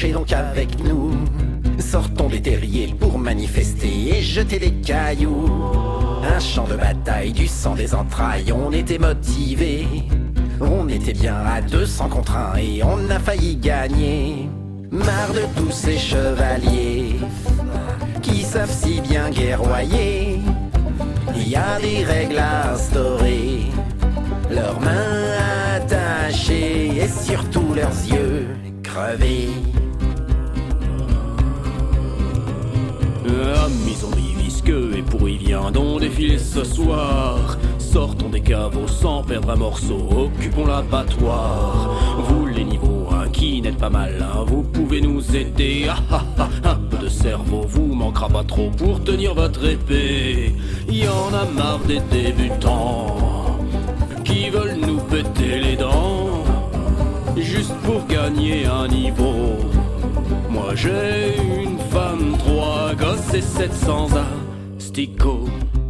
marchez donc avec nous. Sortons des terriers pour manifester et jeter des cailloux. Un champ de bataille, du sang des entrailles, on était motivés. On était bien à 200 contre 1 et on a failli gagner. Marre de tous ces chevaliers qui savent si bien guerroyer. Il y a des règles à instaurer, leurs mains attachées et surtout leurs yeux crevés. Amis visqueux et pourris, viendons défiler ce soir. Sortons des caveaux sans perdre un morceau, occupons l'abattoir. Vous les niveaux 1 qui n'êtes pas malins, vous pouvez nous aider. Un peu de cerveau vous manquera pas trop pour tenir votre épée. Y en a marre des débutants qui veulent nous péter les dents juste pour gagner un niveau. Moi j'ai une femme, 3 gosses et 700 asticots.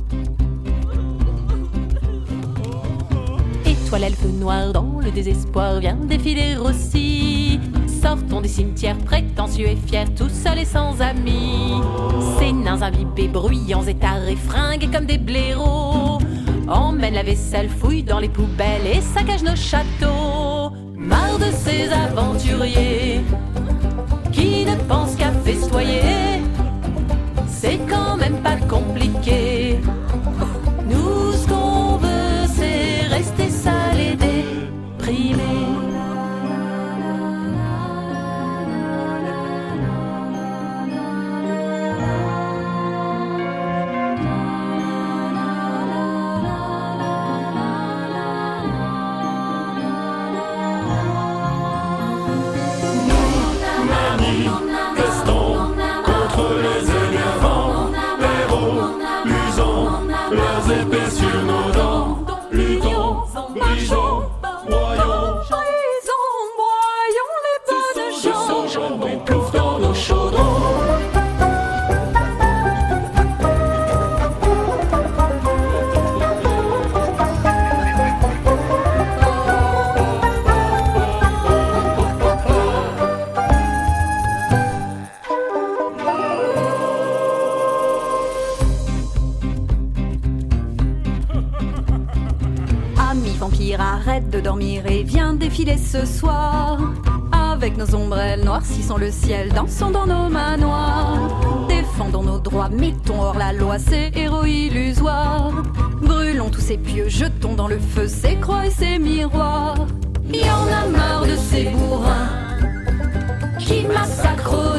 Et toi l'elfe noir dans le désespoir viens défiler aussi. Sortons des cimetières prétentieux et fiers, tout seuls et sans amis. Ces nains imbibés, bruyants et tarés, fringués comme des blaireaux, emmènent la vaisselle, fouillent dans les poubelles et saccagent nos châteaux. Marre de ces aventuriers qui ne pensent qu'à festoyer. C'est quand même pas compliqué. Nous, ce qu'on veut, c'est rester sale et déprimé. Épées sur nos dents, luttons, brisons, broyons, les bonnes gens. sans jambon, plouf dans nos chaudrons. Arrête de dormir et viens défiler ce soir. Avec nos ombrelles noircissons le ciel, dansons dans nos manoirs. Défendons nos droits, mettons hors la loi ces héros illusoires. Brûlons tous ces pieux, jetons dans le feu ces croix et ces miroirs. Y en a marre de ces bourrins qui massacrent